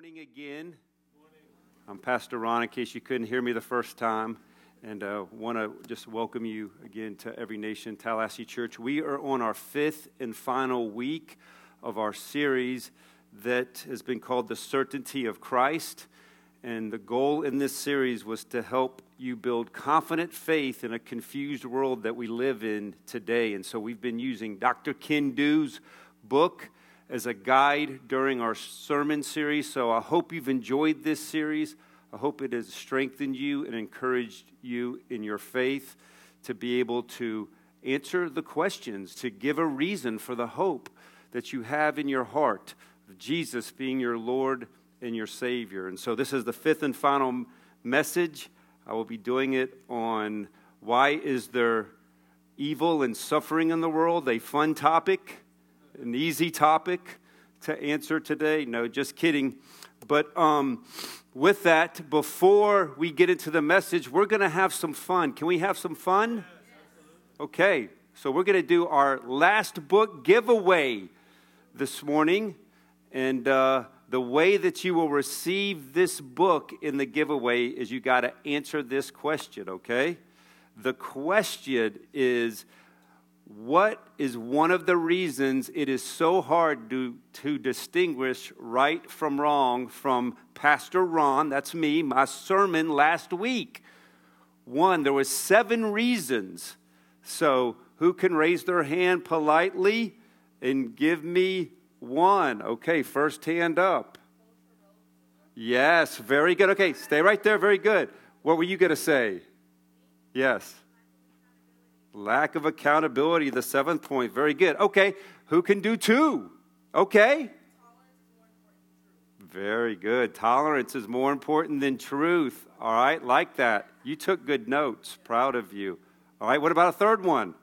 Morning again. I'm Pastor Ron, in case you couldn't hear me the first time, and want to just welcome you again to Every Nation Tallahassee Church. We are on our fifth and final week of our series that has been called The Certainty of Christ, and the goal in this series was to help you build confident faith in a confused world that we live in today. And so we've been using Dr. Ken Du's book as a guide during our sermon series. So I hope you've enjoyed this series. I hope it has strengthened you and encouraged you in your faith to be able to answer the questions, to give a reason for the hope that you have in your heart of Jesus being your Lord and your Savior. And so this is the fifth and final message. I will be doing it on why is there evil and suffering in the world, a fun topic. An easy topic to answer today. No, just kidding. But with that, before we get into the message, we're going to have some fun. Can we have some fun? Okay, so we're going to do our last book giveaway this morning. And the way that you will receive this book in the giveaway is you got to answer this question, okay? The question is, what is one of the reasons it is so hard to distinguish right from wrong from Pastor Ron, that's me, my sermon last week? One, there was 7 reasons. So who can raise their hand politely and give me one? Okay, first hand up. Yes, very good. Okay, stay right there, very good. What were you going to say? Yes. Lack of accountability, the 7th point. Very good. Okay, who can do 2? Okay. Very good. Tolerance is more important than truth. All right, like that. You took good notes. Proud of you. All right, what about a third one?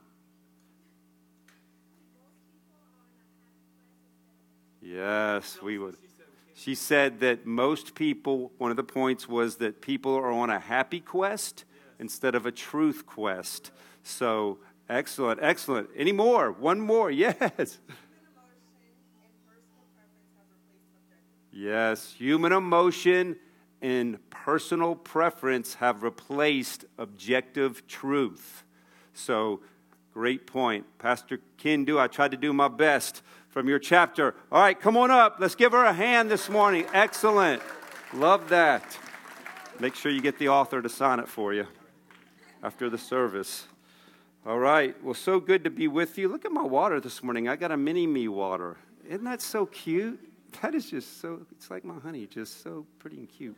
Yes, we would. She said that most people, one of the points was that people are on a happy quest instead of a truth quest. So, excellent, excellent. Any more? One more, yes. Yes, human emotion and personal preference have replaced objective truth. So, great point. Pastor Ken Du, I tried to do my best from your chapter. All right, come on up. Let's give her a hand this morning. Excellent. Love that. Make sure you get the author to sign it for you after the service. All right. Well, so good to be with you. Look at my water this morning. I got a mini-me water. Isn't that so cute? That is just so, it's like my honey, just so pretty and cute.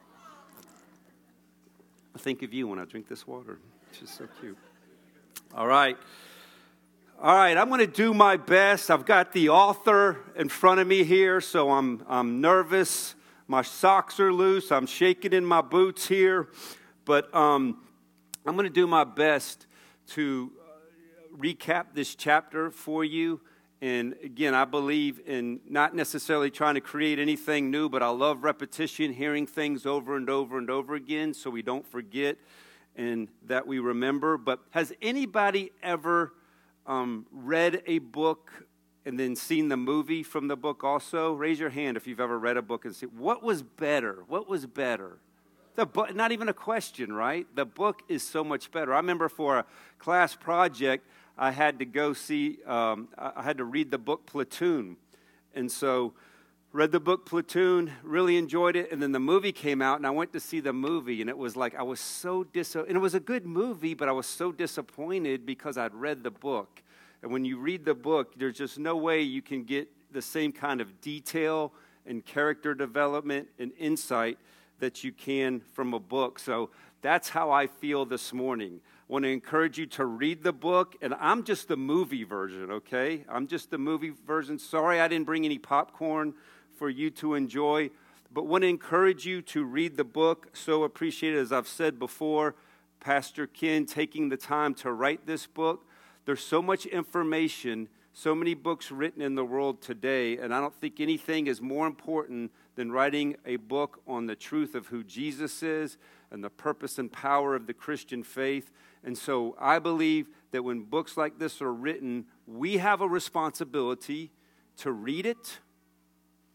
I think of you when I drink this water. It's just so cute. All right. All right. I'm going to do my best. I've got the author in front of me here, so I'm nervous. My socks are loose. I'm shaking in my boots here. But I'm going to do my best to recap this chapter for you. And again, I believe in not necessarily trying to create anything new, but I love repetition, hearing things over and over and over again so we don't forget and that we remember. But has anybody ever read a book and then seen the movie from the book also? Raise your hand if you've ever read a book and seen. What was better? What was better? The book, not even a question, right? The book is so much better. I remember for a class project, I had to go see, I had to read the book Platoon. And so read the book Platoon, really enjoyed it. And then the movie came out, and I went to see the movie. And it was like, I was so and it was a good movie, but I was so disappointed because I'd read the book. And when you read the book, there's just no way you can get the same kind of detail and character development and insight that you can from a book. So that's how I feel this morning. I want to encourage you to read the book, and I'm just the movie version, okay? I'm just the movie version. Sorry I didn't bring any popcorn for you to enjoy, but want to encourage you to read the book. So appreciate it, as I've said before, Pastor Ken taking the time to write this book. There's so much information, so many books written in the world today, and I don't think anything is more important than writing a book on the truth of who Jesus is and the purpose and power of the Christian faith. And so I believe that when books like this are written, we have a responsibility to read it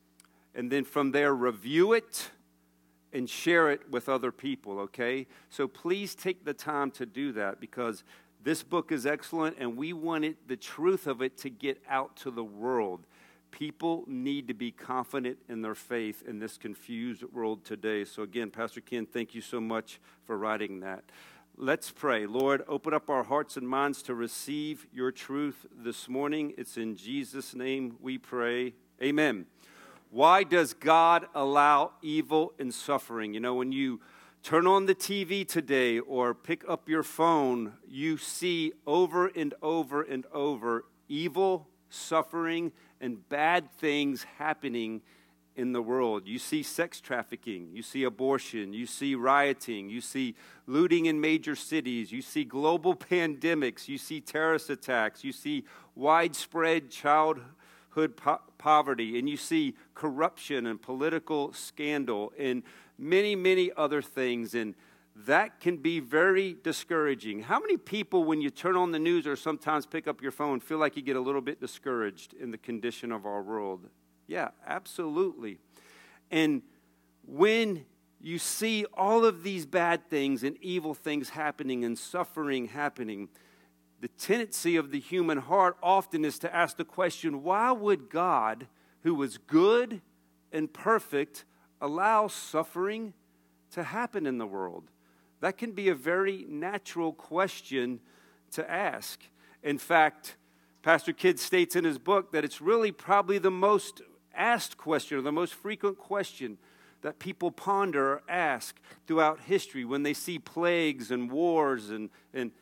and then from there review it and share it with other people, okay? So please take the time to do that, because this book is excellent, and we want the truth of it to get out to the world. People need to be confident in their faith in this confused world today. So again, Pastor Ken, thank you so much for writing that. Let's pray. Lord, open up our hearts and minds to receive your truth this morning. It's in Jesus' name we pray. Amen. Why does God allow evil and suffering? You know, when you turn on the TV today or pick up your phone, you see over and over and over evil, suffering, and bad things happening in the world. You see sex trafficking, you see abortion, you see rioting, you see looting in major cities, you see global pandemics, you see terrorist attacks, you see widespread childhood poverty, and you see corruption and political scandal and many, many other things, and that can be very discouraging. How many people, when you turn on the news or sometimes pick up your phone, feel like you get a little bit discouraged in the condition of our world? Yeah, absolutely. And when you see all of these bad things and evil things happening and suffering happening, the tendency of the human heart often is to ask the question, why would God, who is good and perfect, allow suffering to happen in the world? That can be a very natural question to ask. In fact, Pastor Kidd states in his book that it's really probably the most asked question, or the most frequent question that people ponder or ask throughout history when they see plagues and wars and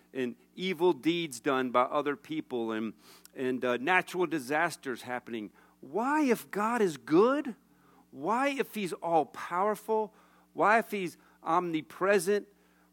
evil deeds done by other people and natural disasters happening. Why, if God is good? Why, if he's all-powerful? Why, if he's omnipresent?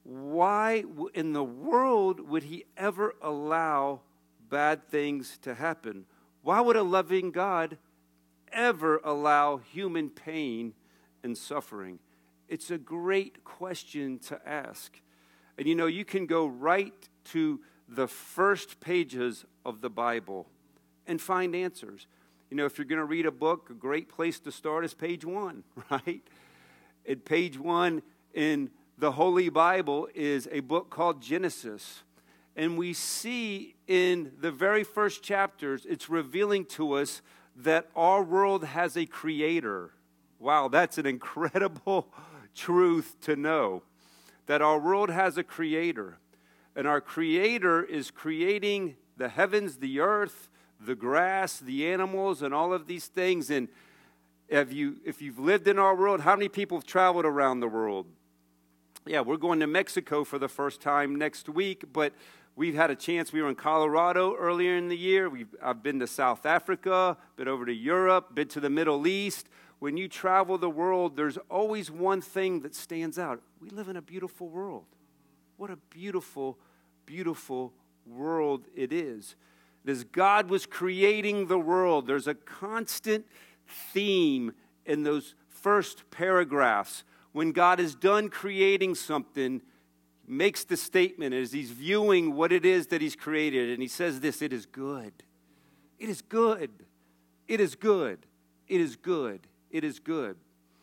Why in the world would he ever allow bad things to happen? Why would a loving God ever allow human pain and suffering? It's a great question to ask. And you know, you can go right to the first pages of the Bible and find answers. You know, if you're going to read a book, a great place to start is page 1, right? At page 1 in the Holy Bible is a book called Genesis. And we see in the very first chapters, it's revealing to us that our world has a creator. Wow, that's an incredible truth to know, that our world has a creator. And our creator is creating the heavens, the earth, the grass, the animals, and all of these things. And if you've lived in our world, how many people have traveled around the world? Yeah, we're going to Mexico for the first time next week, but we've had a chance. We were in Colorado earlier in the year. I've been to South Africa, been over to Europe, been to the Middle East. When you travel the world, there's always one thing that stands out. We live in a beautiful world. What a beautiful, beautiful world it is. As God was creating the world, there's a constant theme in those first paragraphs. When God is done creating something, makes the statement as he's viewing what it is that he's created, and he says this: it is good. It is good. It is good. It is good. It is good.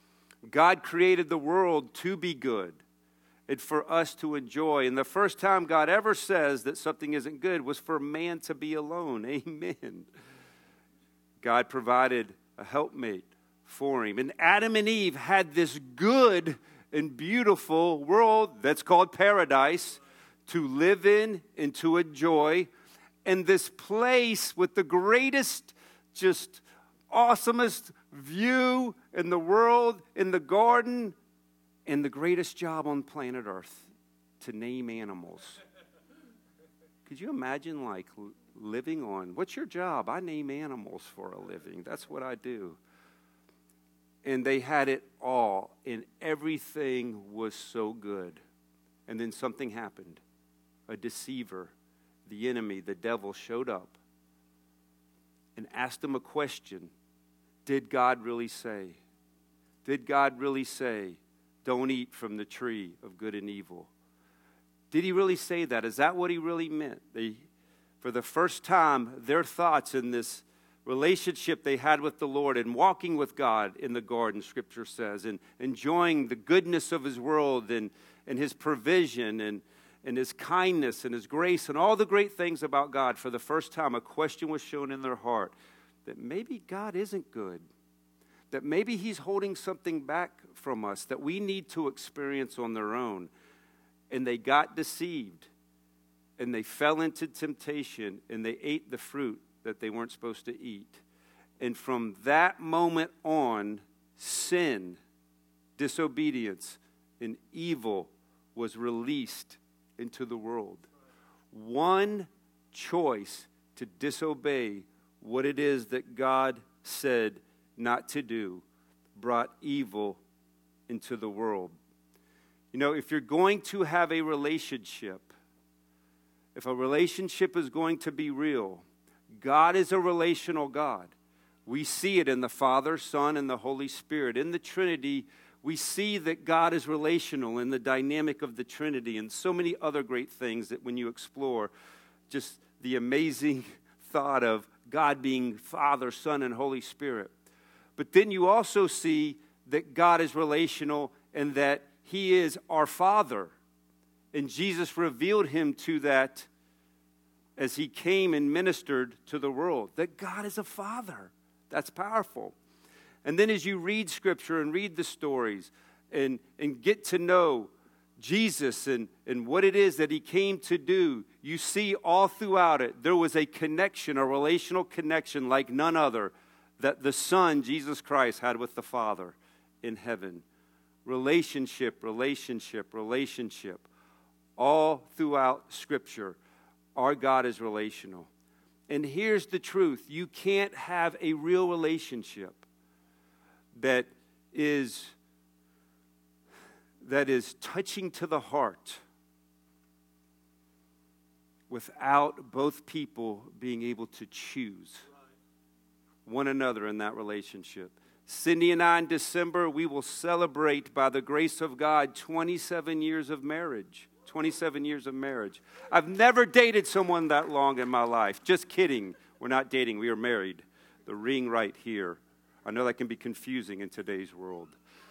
God created the world to be good and for us to enjoy. And the first time God ever says that something isn't good was for man to be alone. Amen. God provided a helpmate for him. And Adam and Eve had this good and beautiful world that's called paradise to live in and to enjoy. And this place with the greatest, just awesomest view in the world, in the garden, and the greatest job on planet Earth, to name animals. Could you imagine, like, living on, what's your job? I name animals for a living. That's what I do. And they had it all, and everything was so good. And then something happened. A deceiver, the enemy, the devil, showed up and asked them a question. Did God really say? Did God really say, don't eat from the tree of good and evil? Did he really say that? Is that what he really meant? For the first time, their thoughts in this relationship they had with the Lord and walking with God in the garden, Scripture says, and enjoying the goodness of His world and His provision and His kindness and His grace and all the great things about God, for the first time a question was shown in their heart that maybe God isn't good, that maybe He's holding something back from us that we need to experience on their own. And they got deceived, and they fell into temptation, and they ate the fruit that they weren't supposed to eat. And from that moment on, sin, disobedience, and evil was released into the world. One choice to disobey what it is that God said not to do brought evil into the world. You know, if you're going to have a relationship, if a relationship is going to be real, God is a relational God. We see it in the Father, Son, and the Holy Spirit. In the Trinity, we see that God is relational in the dynamic of the Trinity and so many other great things that when you explore just the amazing thought of God being Father, Son, and Holy Spirit. But then you also see that God is relational and that He is our Father. And Jesus revealed Him to that as He came and ministered to the world, that God is a Father. That's powerful. And then as you read Scripture and read the stories and get to know Jesus and what it is that He came to do, you see all throughout it, there was a connection, a relational connection like none other that the Son, Jesus Christ, had with the Father in heaven. Relationship, relationship, relationship. All throughout Scripture, our God is relational. And here's the truth. You can't have a real relationship that is touching to the heart without both people being able to choose one another in that relationship. Cindy and I in December, we will celebrate, by the grace of God, 27 years of marriage. 27 years of marriage. I've never dated someone that long in my life. Just kidding. We're not dating. We are married. The ring right here. I know that can be confusing in today's world.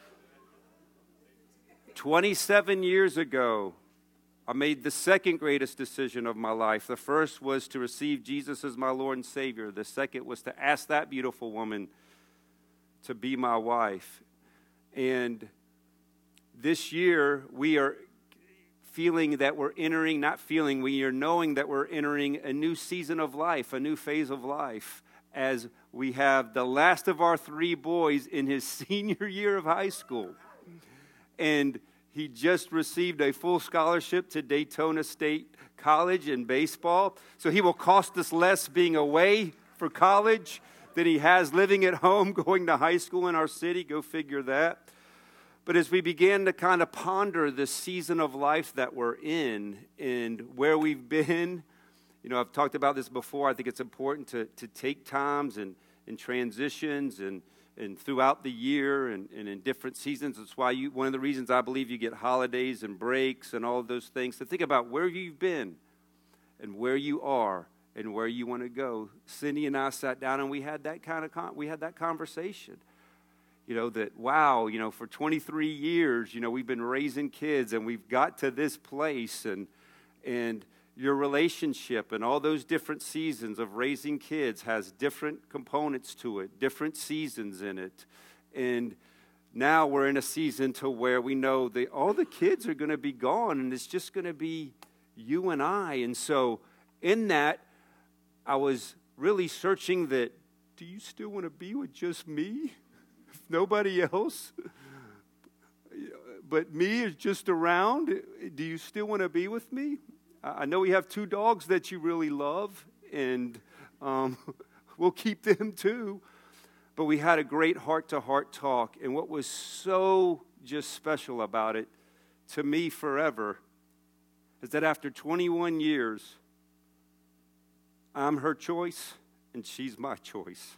27 years ago, I made the second greatest decision of my life. The first was to receive Jesus as my Lord and Savior. The second was to ask that beautiful woman to be my wife. And this year, we are feeling that we're entering, not feeling, we are knowing that we're entering a new season of life, a new phase of life, as we have the last of our three boys in his senior year of high school. And he just received a full scholarship to Daytona State College in baseball. So he will cost us less being away for college than he has living at home, going to high school in our city. Go figure that. But as we began to kind of ponder the season of life that we're in and where we've been, you know, I've talked about this before. I think it's important to take times and transitions and throughout the year and in different seasons. That's why one of the reasons I believe you get holidays and breaks and all of those things, to think about where you've been and where you are and where you want to go. Cindy and I sat down and we had that conversation. You know, that, wow, you know, for 23 years, you know, we've been raising kids and we've got to this place and your relationship and all those different seasons of raising kids has different components to it, different seasons in it. And now we're in a season to where we know that all the kids are going to be gone and it's just going to be you and I. And so in that, I was really searching that, do you still want to be with just me? Nobody else but me is just around. Do you still want to be with me? I know we have two dogs that you really love, and we'll keep them too. But we had a great heart-to-heart talk, and what was so just special about it, to me forever, is that after 21 years, I'm her choice, and she's my choice.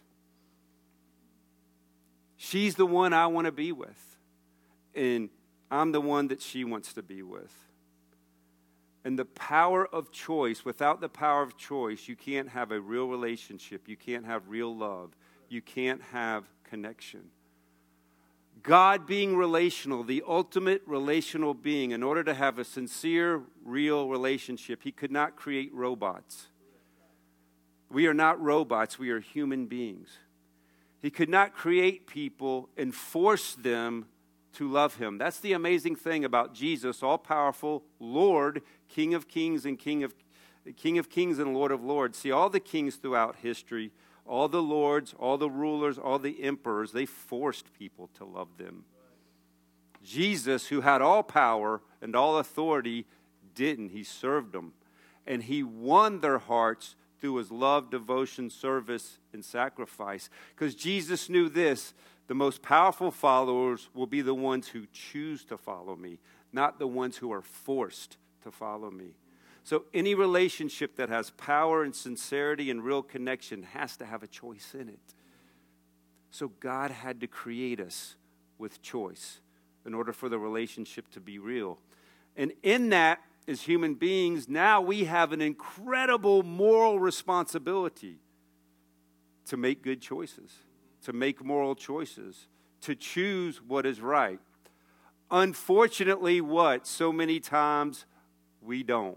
She's the one I want to be with, and I'm the one that she wants to be with. And the power of choice, without the power of choice, you can't have a real relationship. You can't have real love. You can't have connection. God being relational, the ultimate relational being, in order to have a sincere, real relationship, he could not create robots. We are not robots. We are human beings. He could not create people and force them to love him. That's the amazing thing about Jesus, all-powerful Lord, King of Kings and King of Kings and Lord of Lords. See, all the kings throughout history, all the lords, all the rulers, all the emperors, they forced people to love them. Jesus, who had all power and all authority, didn't. He served them. And he won their hearts through his love, devotion, service, and sacrifice. Because Jesus knew this: the most powerful followers will be the ones who choose to follow me, not the ones who are forced to follow me. So any relationship that has power and sincerity and real connection has to have a choice in it. So God had to create us with choice in order for the relationship to be real. And in that, as human beings, now we have an incredible moral responsibility to make good choices, to make moral choices, to choose what is right. Unfortunately, so many times we don't.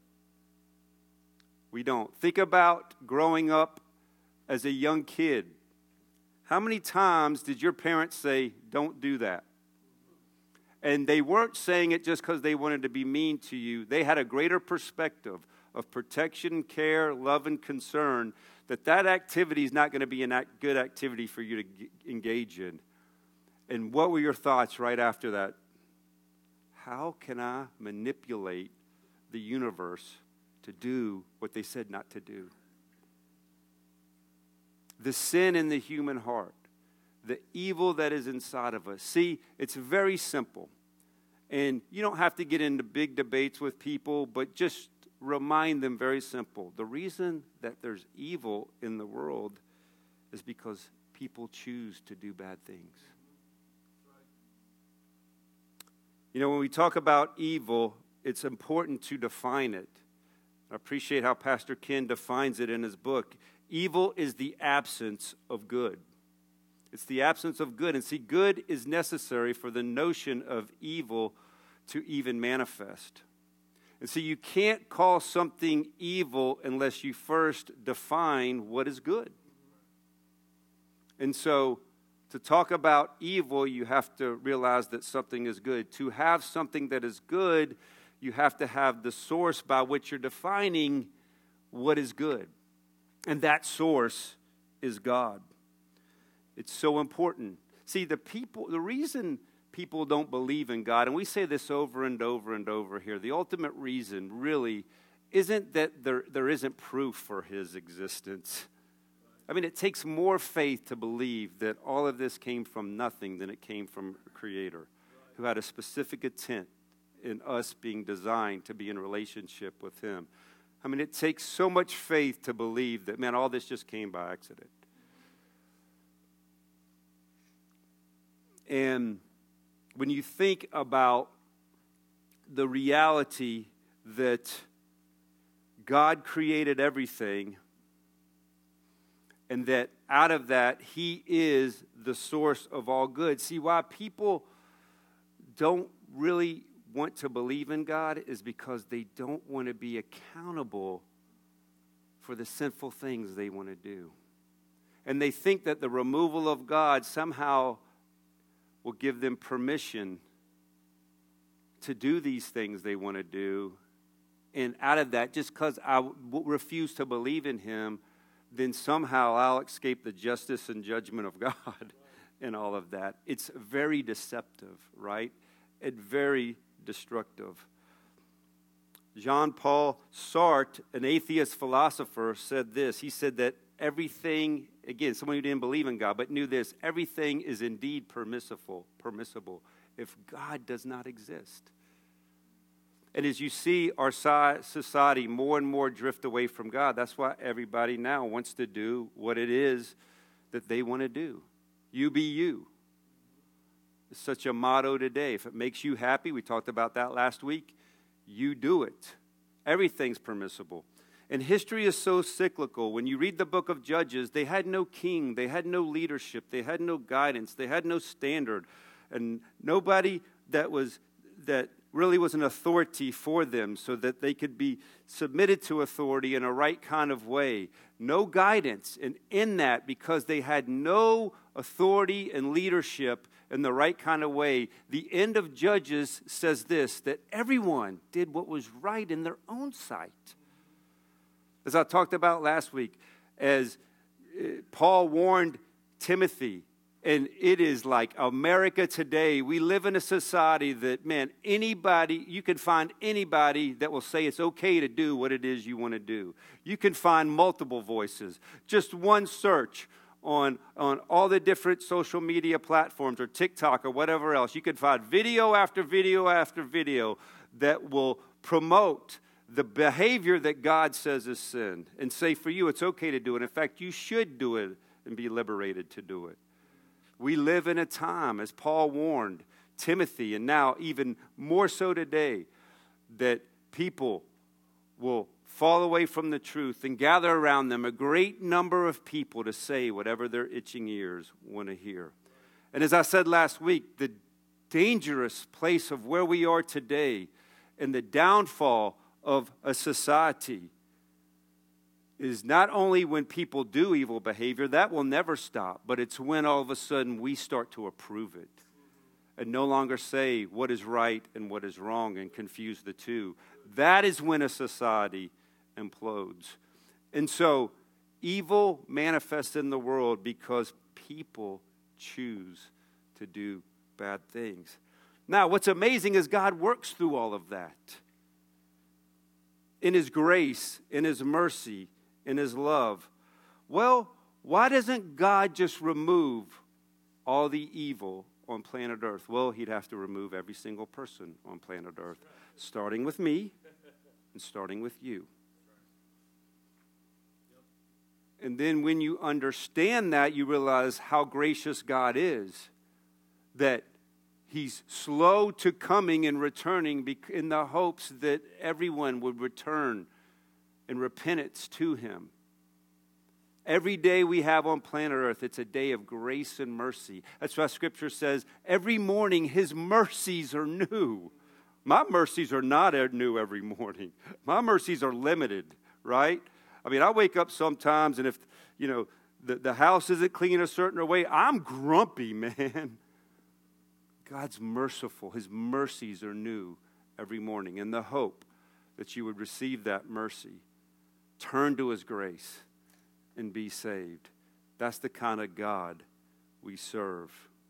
We don't. Think about growing up as a young kid. How many times did your parents say, "Don't do that"? And they weren't saying it just because they wanted to be mean to you. They had a greater perspective of protection, care, love, and concern that activity is not going to be a good activity for you to engage in. And what were your thoughts right after that? How can I manipulate the universe to do what they said not to do? The sin in the human heart, the evil that is inside of us. See, it's very simple. And you don't have to get into big debates with people, but just remind them very simple. The reason that there's evil in the world is because people choose to do bad things. You know, when we talk about evil, it's important to define it. I appreciate how Pastor Ken defines it in his book. Evil is the absence of good. It's the absence of good. And see, good is necessary for the notion of evil to even manifest. And see, you can't call something evil unless you first define what is good. And so, to talk about evil, you have to realize that something is good. To have something that is good, you have to have the source by which you're defining what is good. And that source is God. It's so important. See, the reason people don't believe in God, and we say this over and over and over here, the ultimate reason really isn't that there isn't proof for his existence. I mean, it takes more faith to believe that all of this came from nothing than it came from a creator who had a specific intent in us being designed to be in relationship with him. I mean, it takes so much faith to believe that, man, all this just came by accident. And when you think about the reality that God created everything and that out of that he is the source of all good. See, why people don't really want to believe in God is because they don't want to be accountable for the sinful things they want to do. And they think that the removal of God somehow will give them permission to do these things they want to do. And out of that, just because I refuse to believe in him, then somehow I'll escape the justice and judgment of God and all of that. It's very deceptive, right? And very destructive. Jean-Paul Sartre, an atheist philosopher, said this. He said that everything, again, someone who didn't believe in God, but knew this, everything is indeed permissible if God does not exist. And as you see our society more and more drift away from God, that's why everybody now wants to do what it is that they want to do. You be you. It's such a motto today. If it makes you happy, we talked about that last week, you do it. Everything's permissible. And history is so cyclical. When you read the book of Judges, they had no king, they had no leadership, they had no guidance, they had no standard, and nobody that really was an authority for them so that they could be submitted to authority in a right kind of way. No guidance. And in that, because they had no authority and leadership in the right kind of way, the end of Judges says this, that everyone did what was right in their own sight. As I talked about last week, as Paul warned Timothy, and it is like America today. We live in a society that, man, you can find anybody that will say it's okay to do what it is you want to do. You can find multiple voices. Just one search on all the different social media platforms or TikTok or whatever else. You can find video after video after video that will promote the behavior that God says is sin and say for you it's okay to do it. In fact, you should do it and be liberated to do it. We live in a time, as Paul warned Timothy, and now even more so today, that people will fall away from the truth and gather around them a great number of people to say whatever their itching ears want to hear. And as I said last week, the dangerous place of where we are today and the downfall of a society is not only when people do evil behavior, that will never stop, but it's when all of a sudden we start to approve it and no longer say what is right and what is wrong and confuse the two. That is when a society implodes. And so evil manifests in the world because people choose to do bad things. Now, what's amazing is God works through all of that. In His grace, in His mercy, in His love. Well, why doesn't God just remove all the evil on planet Earth? Well, He'd have to remove every single person on planet Earth, starting with me and starting with you. And then when you understand that, you realize how gracious God is, that He's slow to coming and returning in the hopes that everyone would return in repentance to Him. Every day we have on planet Earth, it's a day of grace and mercy. That's why Scripture says, every morning His mercies are new. My mercies are not new every morning. My mercies are limited, right? I mean, I wake up sometimes, and if, the house isn't clean a certain way, I'm grumpy, man. God's merciful. His mercies are new every morning. In the hope that you would receive that mercy, turn to His grace, and be saved. That's the kind of God we serve.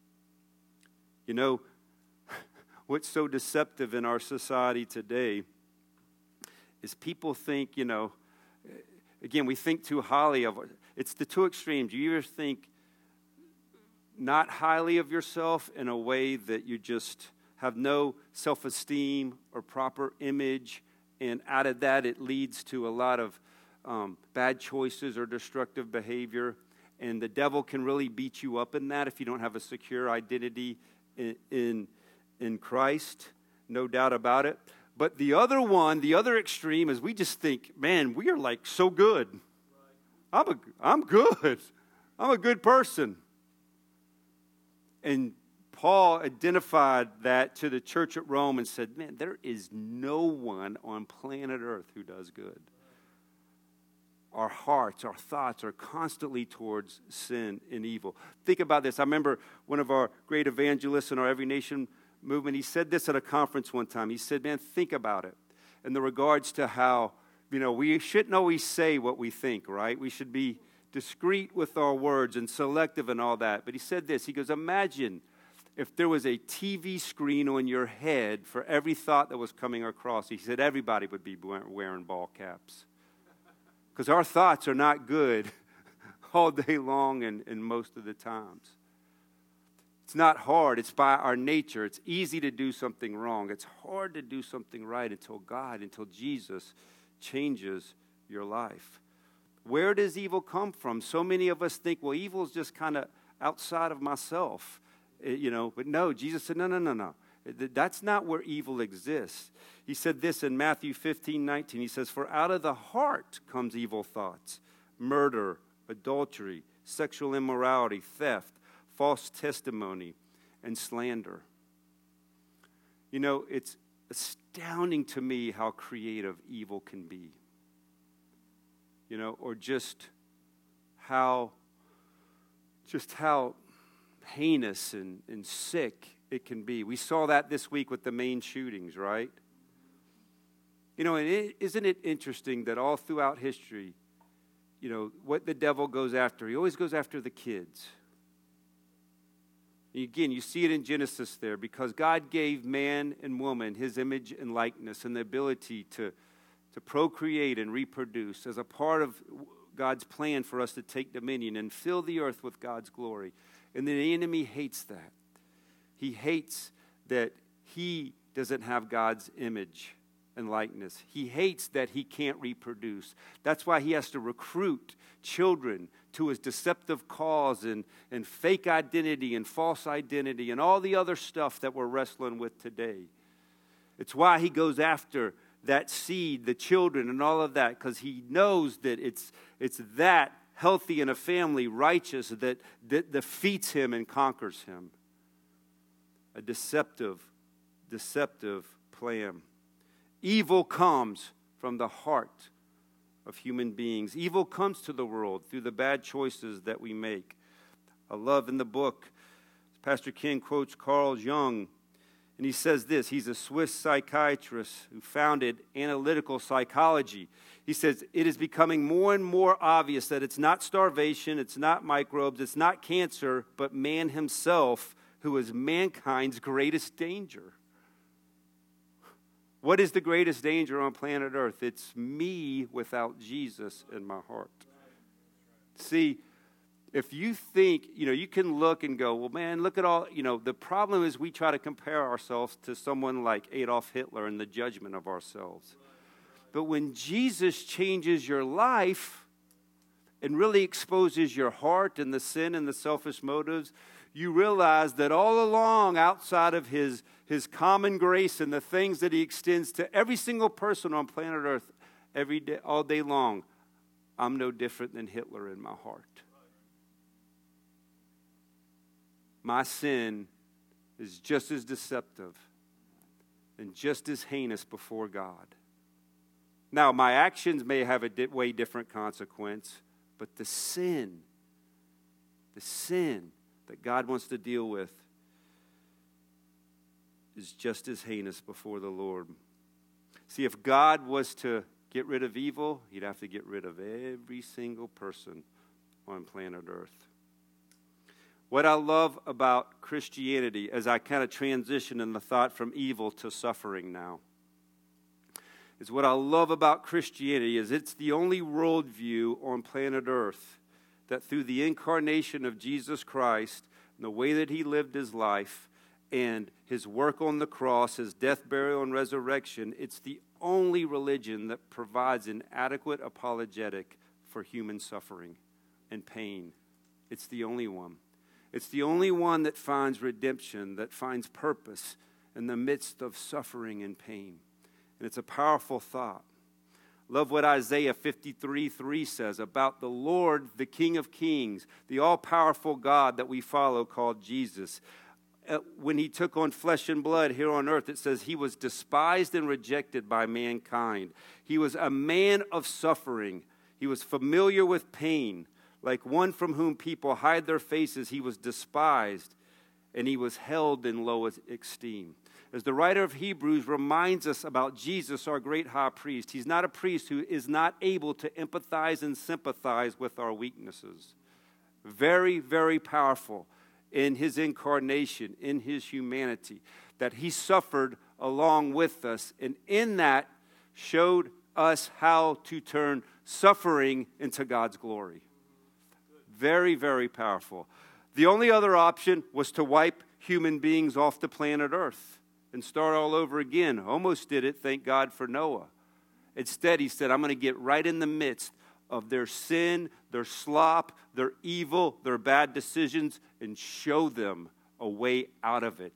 What's so deceptive in our society today is people think, again, we think too highly of it. It's the two extremes. You either think not highly of yourself in a way that you just have no self-esteem or proper image, and out of that it leads to a lot of bad choices or destructive behavior, and the devil can really beat you up in that if you don't have a secure identity in Christ, no doubt about it. But the other extreme is we just think, man, we are like so good. I'm good. I'm a good person. And Paul identified that to the church at Rome and said, man, there is no one on planet Earth who does good. Our hearts, our thoughts are constantly towards sin and evil. Think about this. I remember one of our great evangelists in our Every Nation movement, he said this at a conference one time. He said, man, think about it in the regards to how, we shouldn't always say what we think, right? We should be discreet with our words and selective and all that. But he said this, he goes, imagine if there was a TV screen on your head for every thought that was coming across. He said everybody would be wearing ball caps. Because our thoughts are not good all day long and most of the times. It's not hard. It's by our nature. It's easy to do something wrong. It's hard to do something right until Jesus changes your life. Where does evil come from? So many of us think, well, evil is just kind of outside of myself, but no, Jesus said, no. That's not where evil exists. He said this in Matthew 15:19. He says, "For out of the heart comes evil thoughts, murder, adultery, sexual immorality, theft, false testimony, and slander." You know, it's astounding to me how creative evil can be. You know, or just how heinous and sick it can be. We saw that this week with the Maine shootings, right? You know, and isn't it interesting that all throughout history, you know, what the devil goes after, he always goes after the kids. And again, you see it in Genesis there, because God gave man and woman his image and likeness and the ability to procreate and reproduce as a part of God's plan for us to take dominion and fill the earth with God's glory. And the enemy hates that. He hates that he doesn't have God's image and likeness. He hates that he can't reproduce. That's why he has to recruit children to his deceptive cause and fake identity and false identity and all the other stuff that we're wrestling with today. It's why he goes after that seed, the children, and all of that, because he knows that it's that healthy in a family, righteous, that defeats him and conquers him. A deceptive plan. Evil comes from the heart of human beings. Evil comes to the world through the bad choices that we make. I love in the book, Pastor Ken quotes Carl Jung, and he says this. He's a Swiss psychiatrist who founded analytical psychology. He says, "It is becoming more and more obvious that it's not starvation, it's not microbes, it's not cancer, but man himself who is mankind's greatest danger." What is the greatest danger on planet Earth? It's me without Jesus in my heart. See, if you think, you can look and go, well, man, look at all, the problem is we try to compare ourselves to someone like Adolf Hitler and the judgment of ourselves. But when Jesus changes your life and really exposes your heart and the sin and the selfish motives, you realize that all along, outside of his common grace and the things that he extends to every single person on planet Earth every day, all day long, I'm no different than Hitler in my heart. My sin is just as deceptive and just as heinous before God. Now, my actions may have a way different consequence, but the sin that God wants to deal with is just as heinous before the Lord. See, if God was to get rid of evil, he'd have to get rid of every single person on planet Earth. What I love about Christianity, as I kind of transition in the thought from evil to suffering now, is what I love about Christianity is it's the only worldview on planet Earth that through the incarnation of Jesus Christ and the way that he lived his life and his work on the cross, his death, burial, and resurrection, it's the only religion that provides an adequate apologetic for human suffering and pain. It's the only one. It's the only one that finds redemption, that finds purpose in the midst of suffering and pain. And it's a powerful thought. Love what Isaiah 53:3 says about the Lord, the King of Kings, the all-powerful God that we follow called Jesus. When he took on flesh and blood here on earth, it says he was despised and rejected by mankind. He was a man of suffering. He was familiar with pain. Like one from whom people hide their faces, he was despised, and he was held in low esteem. As the writer of Hebrews reminds us about Jesus, our great high priest, he's not a priest who is not able to empathize and sympathize with our weaknesses. Very, very powerful in his incarnation, in his humanity, that he suffered along with us, and in that showed us how to turn suffering into God's glory. Very, very powerful. The only other option was to wipe human beings off the planet Earth and start all over again. Almost did it, thank God for Noah. Instead, he said, I'm going to get right in the midst of their sin, their slop, their evil, their bad decisions, and show them a way out of it.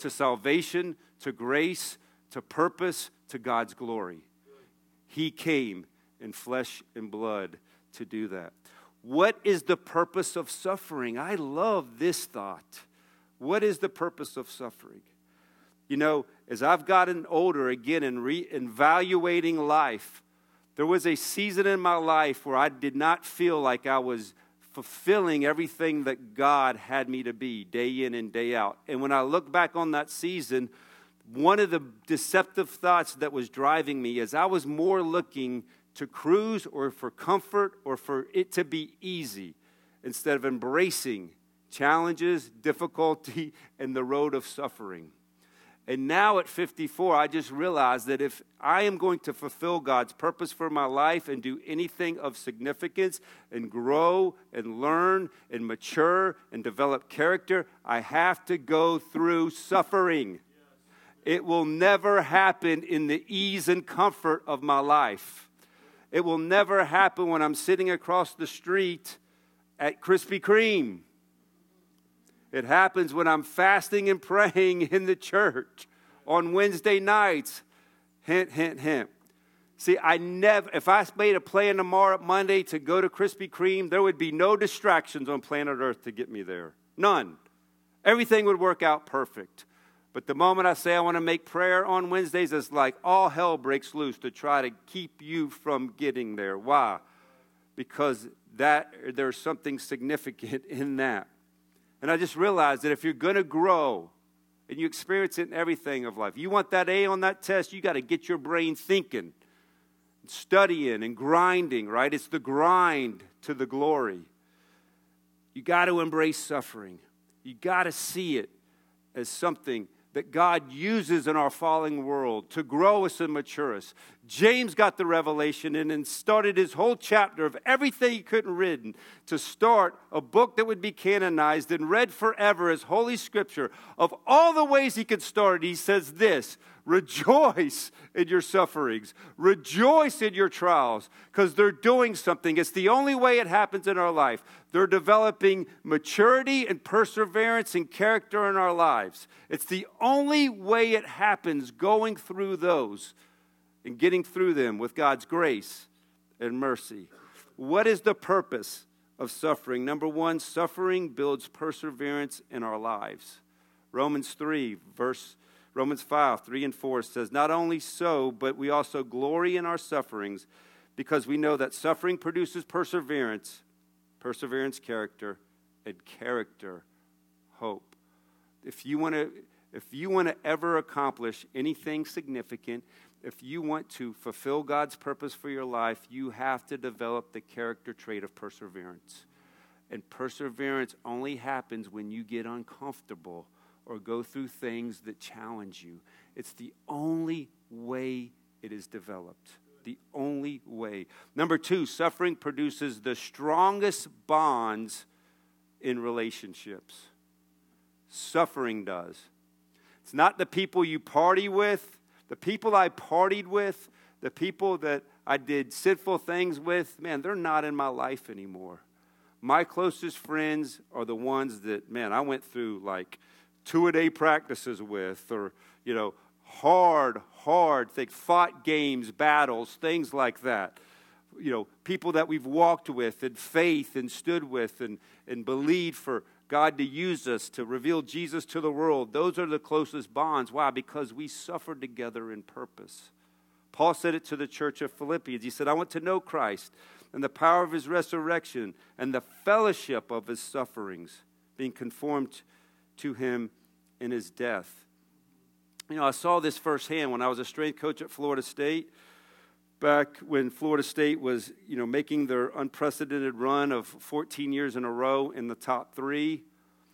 to salvation, to grace, to purpose, to God's glory. He came in flesh and blood to do that. What is the purpose of suffering? I love this thought. What is the purpose of suffering? You know, as I've gotten older again and evaluating life, there was a season in my life where I did not feel like I was fulfilling everything that God had me to be day in and day out. And when I look back on that season, one of the deceptive thoughts that was driving me is I was more looking to cruise or for comfort or for it to be easy instead of embracing challenges, difficulty, and the road of suffering. And now at 54, I just realized that if I am going to fulfill God's purpose for my life and do anything of significance and grow and learn and mature and develop character, I have to go through suffering. It will never happen in the ease and comfort of my life. It will never happen when I'm sitting across the street at Krispy Kreme. It happens when I'm fasting and praying in the church on Wednesday nights. Hint, hint, hint. See, if I made a plan tomorrow, Monday, to go to Krispy Kreme, there would be no distractions on planet Earth to get me there. None. Everything would work out perfect. But the moment I say I want to make prayer on Wednesdays, it's like all hell breaks loose to try to keep you from getting there. Why? Because there's something significant in that. And I just realized that if you're going to grow, and you experience it in everything of life, you want that A on that test, you got to get your brain thinking, studying and grinding, right? It's the grind to the glory. You got to embrace suffering. You got to see it as something that God uses in our falling world to grow us and mature us. James got the revelation and then started his whole chapter of everything he couldn't read to start a book that would be canonized and read forever as Holy Scripture. Of all the ways he could start it, he says this: rejoice in your sufferings. Rejoice in your trials, because they're doing something. It's the only way it happens in our life. They're developing maturity and perseverance and character in our lives. It's the only way it happens, going through those and getting through them with God's grace and mercy. What is the purpose of suffering? Number one, suffering builds perseverance in our lives. Romans 5, 3 and 4 says, not only so, but we also glory in our sufferings, because we know that suffering produces perseverance, character, and character, hope. If you want to ever accomplish anything significant, if you want to fulfill God's purpose for your life, you have to develop the character trait of perseverance. And perseverance only happens when you get uncomfortable or go through things that challenge you. It's the only way it is developed. The only way. Number two, suffering produces the strongest bonds in relationships. Suffering does. It's not the people you party with. The people I partied with, the people that I did sinful things with, man, they're not in my life anymore. My closest friends are the ones that, man, I went through like 2-a-day practices with, or, hard things, fought games, battles, things like that. People that we've walked with in faith and stood with and believed for God to use us to reveal Jesus to the world. Those are the closest bonds. Why? Because we suffered together in purpose. Paul said it to the church of Philippians. He said, I want to know Christ and the power of his resurrection and the fellowship of his sufferings, being conformed to him in his death. I saw this firsthand when I was a strength coach at Florida State. Back when Florida State was, making their unprecedented run of 14 years in a row in the top 3,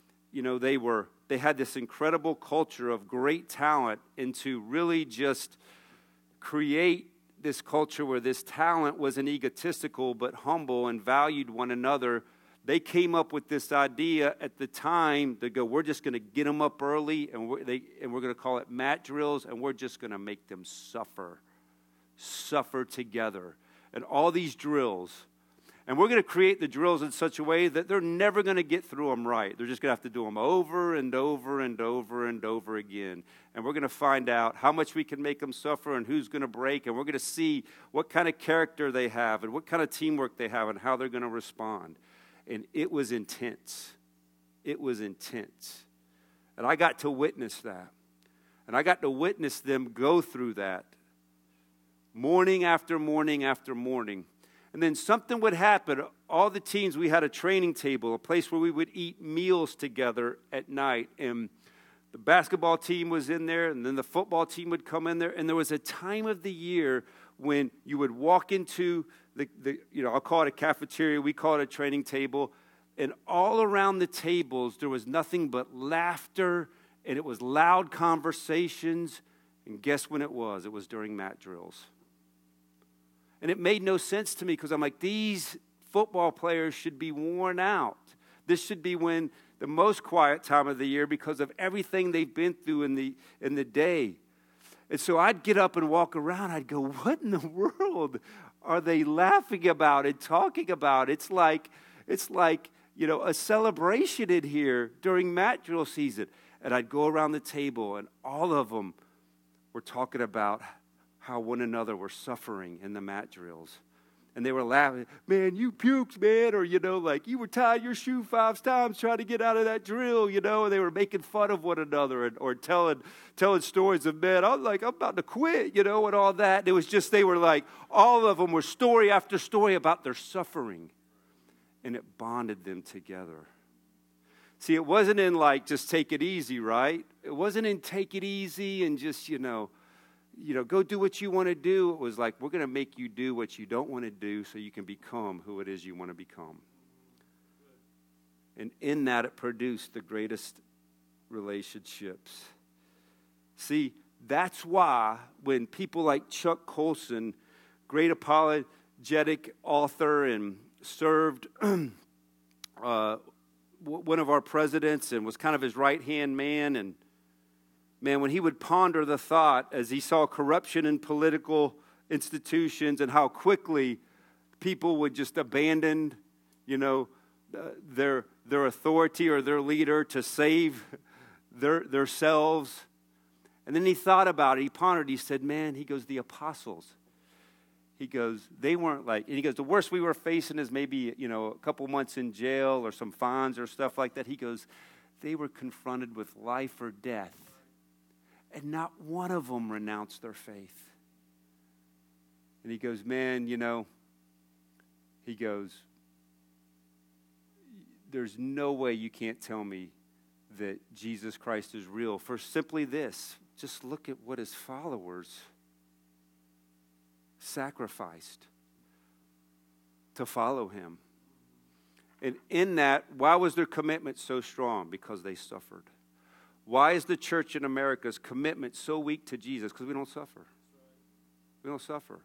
they had this incredible culture of great talent, and to really just create this culture where this talent wasn't egotistical but humble and valued one another. They came up with this idea at the time to go, we're just going to get them up early, and we're going to call it mat drills, and we're just going to make them suffer together. And all these drills. And we're going to create the drills in such a way that they're never going to get through them right. They're just going to have to do them over and over and over and over again. And we're going to find out how much we can make them suffer and who's going to break. And we're going to see what kind of character they have and what kind of teamwork they have and how they're going to respond. And it was intense. It was intense. And I got to witness that. And I got to witness them go through that morning after morning after morning. And then something would happen. All the teams, we had a training table, a place where we would eat meals together at night. And the basketball team was in there, and then the football team would come in there. And there was a time of the year when you would walk into the I'll call it a cafeteria, we call it a training table. And all around the tables, there was nothing but laughter, and it was loud conversations. And guess when it was? It was during mat drills. And it made no sense to me because I'm like, these football players should be worn out. This should be when the most quiet time of the year because of everything they've been through in the day. And so I'd get up and walk around. I'd go, what in the world are they laughing about and talking about? It's like a celebration in here during mat drill season. And I'd go around the table, and all of them were talking about how one another were suffering in the mat drills. And they were laughing, man, you puked, man, or, you were tying your shoe 5 times trying to get out of that drill, and they were making fun of one another or telling stories of, man, I'm about to quit, and all that. And it was just, they were like, all of them were story after story about their suffering. And it bonded them together. See, it wasn't in just take it easy, right? It wasn't in take it easy and just, go do what you want to do. It was like, we're going to make you do what you don't want to do so you can become who it is you want to become. And in that, it produced the greatest relationships. See, that's why when people like Chuck Colson, great apologetic author and served one of our presidents and was kind of his right-hand man, and man, when he would ponder the thought as he saw corruption in political institutions and how quickly people would just abandon, their authority or their leader to save themselves. And then he thought about it. He pondered. He said, man, he goes, the apostles. He goes, they weren't and he goes, the worst we were facing is maybe, a couple months in jail or some fines or stuff like that. He goes, they were confronted with life or death. And not one of them renounced their faith. And he goes, man, he goes, there's no way you can't tell me that Jesus Christ is real. For simply this, just look at what his followers sacrificed to follow him. And in that, why was their commitment so strong? Because they suffered. Why is the church in America's commitment so weak to Jesus? Because we don't suffer. We don't suffer.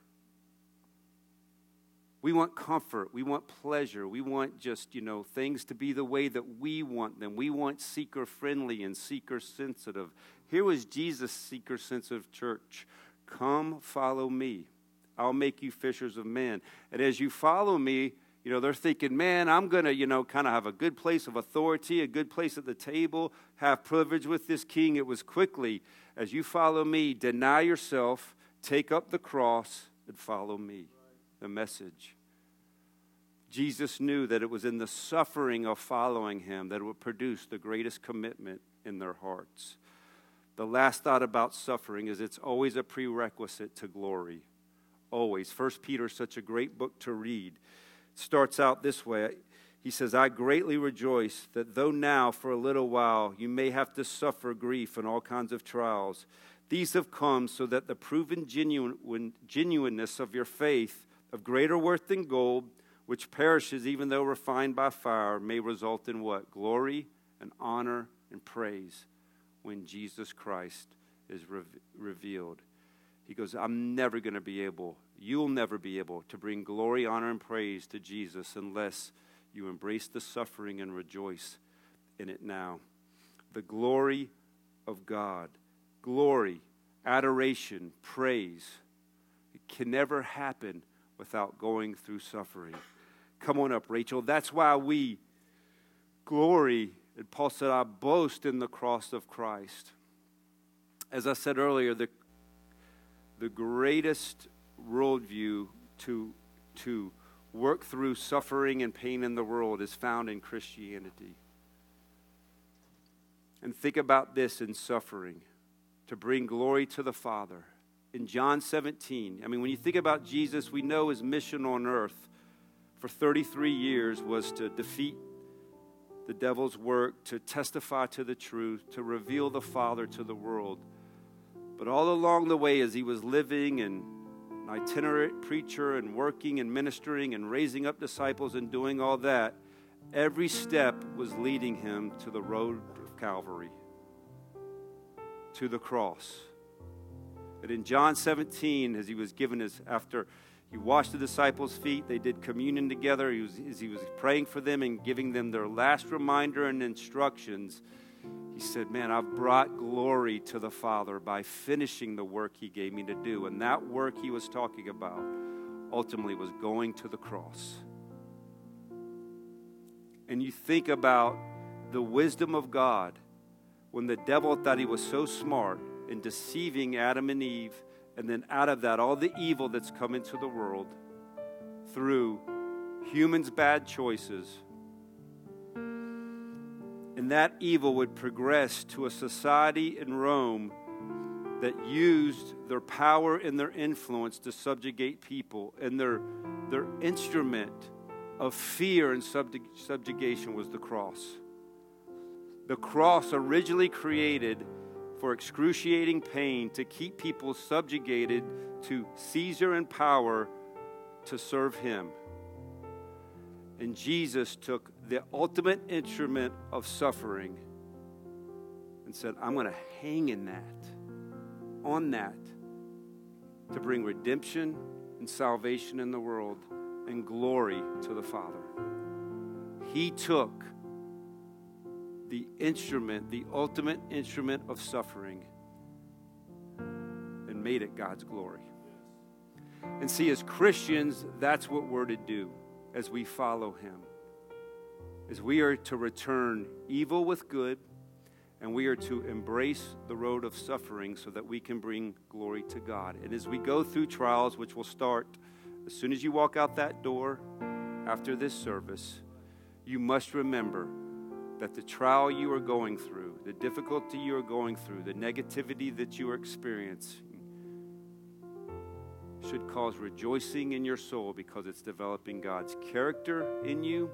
We want comfort. We want pleasure. We want just, things to be the way that we want them. We want seeker-friendly and seeker-sensitive. Here was Jesus' seeker-sensitive church. Come, follow me. I'll make you fishers of men. And as you follow me, they're thinking, man, I'm going to, kind of have a good place of authority, a good place at the table, have privilege with this king. It was quickly, as you follow me, deny yourself, take up the cross, and follow me. The message. Jesus knew that it was in the suffering of following him that it would produce the greatest commitment in their hearts. The last thought about suffering is it's always a prerequisite to glory. Always. 1 Peter is such a great book to read. Starts out this way. He says, I greatly rejoice that though now for a little while you may have to suffer grief and all kinds of trials, these have come so that the proven genuineness of your faith, of greater worth than gold, which perishes even though refined by fire, may result in what? Glory and honor and praise when Jesus Christ is revealed. He goes, I'm never going to be able, you'll never be able to bring glory, honor, and praise to Jesus unless you embrace the suffering and rejoice in it now. The glory of God, glory, adoration, praise, it can never happen without going through suffering. Come on up, Rachel. That's why we glory, and Paul said, I boast in the cross of Christ. As I said earlier, the greatest worldview to work through suffering and pain in the world is found in Christianity. And think about this in suffering, to bring glory to the Father. In John 17, when you think about Jesus, we know his mission on earth for 33 years was to defeat the devil's work, to testify to the truth, to reveal the Father to the world. But all along the way, as he was living and an itinerant preacher and working and ministering and raising up disciples and doing all that, every step was leading him to the road of Calvary, to the cross. But in John 17, as he was given after he washed the disciples' feet, they did communion together, as he was praying for them and giving them their last reminder and instructions, he said, man, I've brought glory to the Father by finishing the work he gave me to do. And that work he was talking about ultimately was going to the cross. And you think about the wisdom of God when the devil thought he was so smart in deceiving Adam and Eve, and then out of that, all the evil that's come into the world through humans' bad choices. And that evil would progress to a society in Rome that used their power and their influence to subjugate people. And their instrument of fear and subjugation was the cross. The cross originally created for excruciating pain to keep people subjugated to Caesar and power to serve him. And Jesus took the ultimate instrument of suffering and said, I'm going to hang in that, on that, to bring redemption and salvation in the world and glory to the Father. He took the instrument, the ultimate instrument of suffering, and made it God's glory. And see, as Christians, that's what we're to do as we follow him. Is we are to return evil with good, and we are to embrace the road of suffering so that we can bring glory to God. And as we go through trials, which will start as soon as you walk out that door after this service, you must remember that the trial you are going through, the difficulty you are going through, the negativity that you are experiencing should cause rejoicing in your soul because it's developing God's character in you.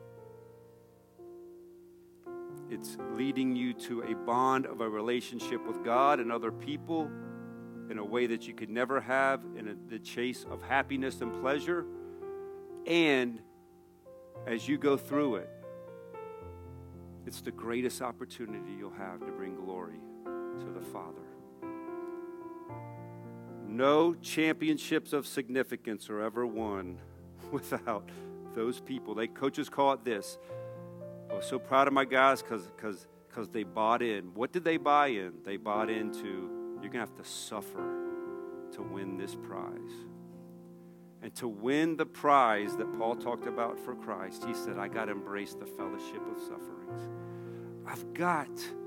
It's leading you to a bond of a relationship with God and other people in a way that you could never have in the chase of happiness and pleasure. And as you go through it, it's the greatest opportunity you'll have to bring glory to the Father. No championships of significance are ever won without those people. Coaches call it this. I was so proud of my guys because they bought in. What did they buy in? They bought into, you're going to have to suffer to win this prize. And to win the prize that Paul talked about for Christ, he said, I got to embrace the fellowship of sufferings. I've got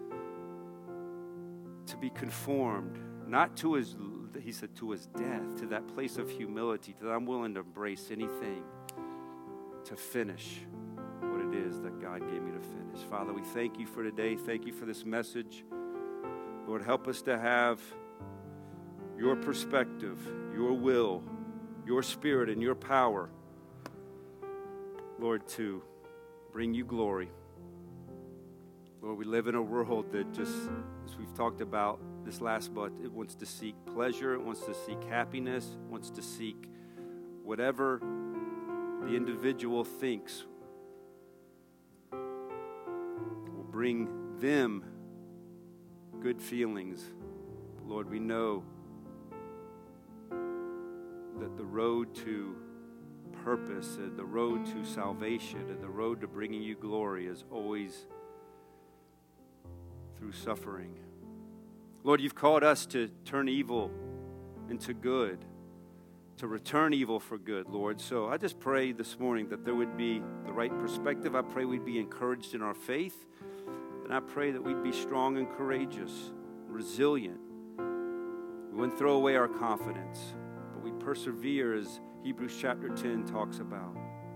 to be conformed, not to his, he said, to his death, to that place of humility, that I'm willing to embrace anything to finish what it is that God gave me to finish. Father, we thank you for today. Thank you for this message. Lord, help us to have your perspective, your will, your spirit, and your power, Lord, to bring you glory. Lord, we live in a world that just, as we've talked about this last month, it wants to seek pleasure, it wants to seek happiness, it wants to seek whatever the individual thinks will bring them good feelings. But Lord, we know that the road to purpose and the road to salvation and the road to bringing you glory is always through suffering. Lord, you've called us to turn evil into good, to return evil for good, Lord. So I just pray this morning that there would be the right perspective. I pray we'd be encouraged in our faith. And I pray that we'd be strong and courageous, resilient. We wouldn't throw away our confidence, but we'd persevere as Hebrews chapter 10 talks about.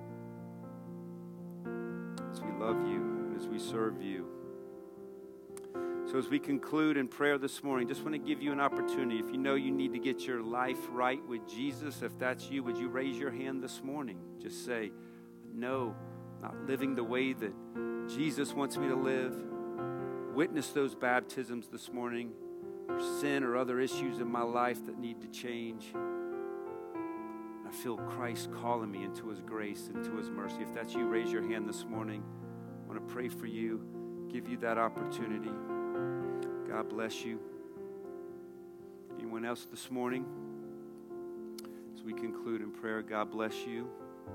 As we love you and as we serve you. So as we conclude in prayer this morning, just want to give you an opportunity. If you know you need to get your life right with Jesus, if that's you, would you raise your hand this morning? Just say, no, not living the way that Jesus wants me to live. Witness those baptisms this morning, or sin or other issues in my life that need to change. I feel Christ calling me into his grace, into his mercy. If that's you, raise your hand this morning. I want to pray for you, give you that opportunity. God bless you. Anyone else this morning? As we conclude in prayer, God bless you.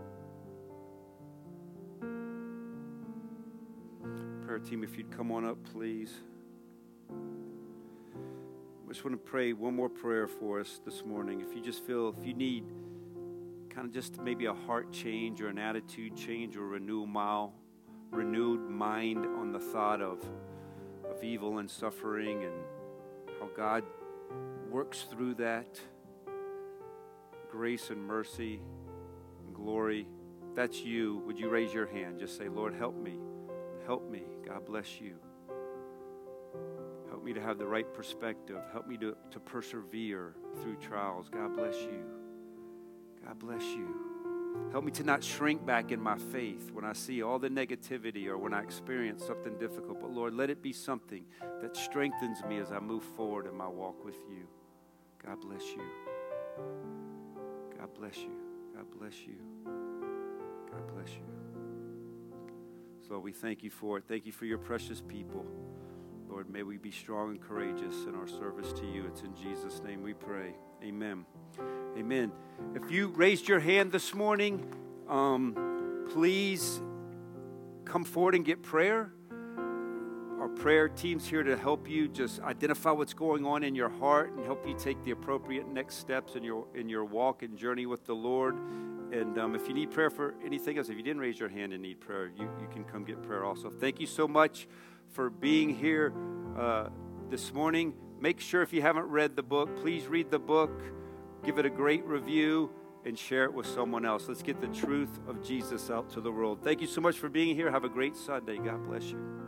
Prayer team, if you'd come on up, please. I just want to pray one more prayer for us this morning. If you just feel, if you need kind of just maybe a heart change or an attitude change or renewed mind on the thought of evil and suffering and how God works through that, grace and mercy and glory. If that's you, would you raise your hand? Just say, Lord, help me. Help me. God bless you. Help me to have the right perspective. Help me to persevere through trials. God bless you. God bless you. Help me to not shrink back in my faith when I see all the negativity or when I experience something difficult. But Lord, let it be something that strengthens me as I move forward in my walk with you. God bless you. God bless you. God bless you. God bless you. So Lord, we thank you for it. Thank you for your precious people. Lord, may we be strong and courageous in our service to you. It's in Jesus' name we pray. Amen. Amen. If you raised your hand this morning, please come forward and get prayer. Our prayer team's here to help you just identify what's going on in your heart and help you take the appropriate next steps in your walk and journey with the Lord. And if you need prayer for anything else, if you didn't raise your hand and need prayer, you can come get prayer also. Thank you so much for being here this morning. Make sure if you haven't read the book, please read the book. Give it a great review and share it with someone else. Let's get the truth of Jesus out to the world. Thank you so much for being here. Have a great Sunday. God bless you.